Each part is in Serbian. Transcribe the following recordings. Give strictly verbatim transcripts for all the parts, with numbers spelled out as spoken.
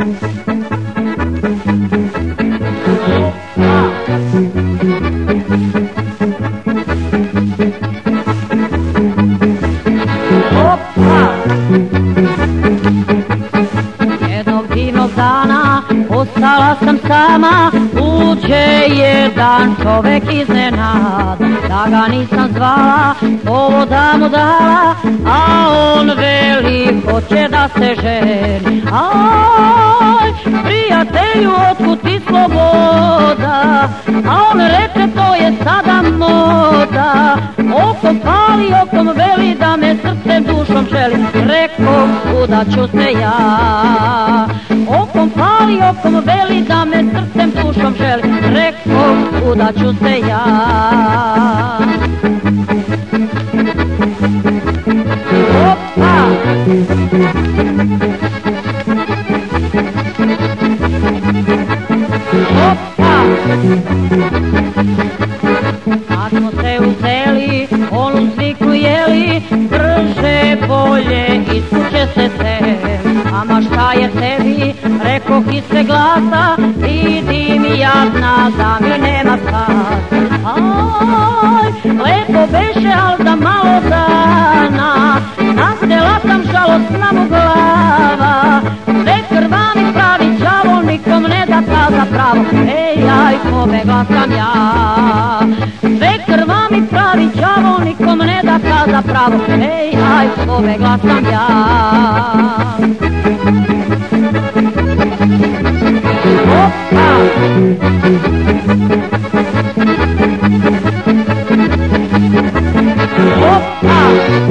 Jednog divnog dana ostala sam sama, uđe jedan čovek iznenada, da ga nisam zvala, ovo da mu dala, a on veli hoće da se ženi. Aj, prijatelju, otkud ti sloboda? A on reče, to je sada moda. Okom pali, okom veli da me srcem dušom želi. Rekao, kuda ću se ja? Okom pali, okom veli da me srcem dušom želi. Rekao, kuda ću se ja? Opa! Opa! Kad smo se uzeli, onu sliku jeli, brže bolje iz kuće se seli. Ama šta je tebi, rekoh ispred glasa, vidim jadna da mi nema spasa. Aj, lepo beše, al za malo dana, nastela sam žalostna mu glava. Sve krva mi pravi đavo, nikom ne da kaza pravo. Ej, aj, pobegla sam ja. Sve krva mi pravi đavo, nikom ne da kaza pravo. Ej, aj, pobegla sam ja. Opa! Opa!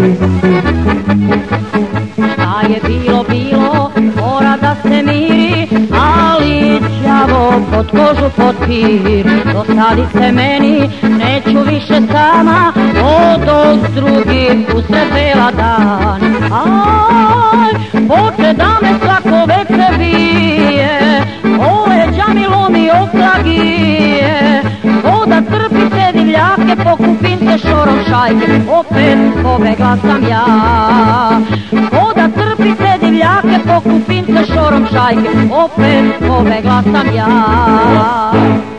Šta je bilo, bilo, mora da se miri, ali đavo pod kožu potpiri. Dosadi se meni, neću više sama, odo s drugim usred bela dan. Aj, hoće da me svako veče bije, o leđa mi lomi oklagije. O da trpi te divljake, pokupim se šorom šajke, opet pobegla sam ja. O da trpi te divljake, pokupim se šorom šajke, opet pobegla sam ja.